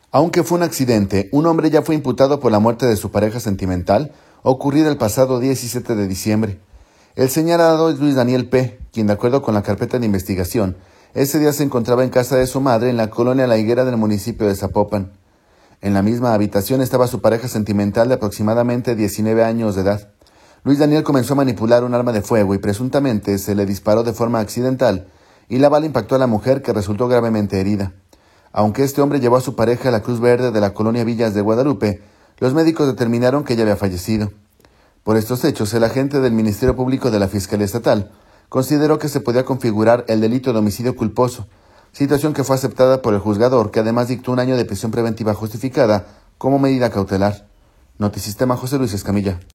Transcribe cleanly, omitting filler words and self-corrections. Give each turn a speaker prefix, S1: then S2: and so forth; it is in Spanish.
S1: Aunque fue un accidente, un hombre ya fue imputado por la muerte de su pareja sentimental, ocurrida el pasado 17 de diciembre. El señalado es Luis Daniel P., quien, de acuerdo con la carpeta de investigación, ese día se encontraba en casa de su madre en la colonia La Higuera del municipio de Zapopan. En la misma habitación estaba su pareja sentimental de aproximadamente 19 años de edad. Luis Daniel comenzó a manipular un arma de fuego y presuntamente se le disparó de forma accidental y la bala impactó a la mujer, que resultó gravemente herida. Aunque este hombre llevó a su pareja a la Cruz Verde de la colonia Villas de Guadalupe, los médicos determinaron que ella había fallecido. Por estos hechos, el agente del Ministerio Público de la Fiscalía Estatal consideró que se podía configurar el delito de homicidio culposo, situación que fue aceptada por el juzgador, que además dictó 1 año de prisión preventiva justificada como medida cautelar. Notisistema, José Luis Escamilla.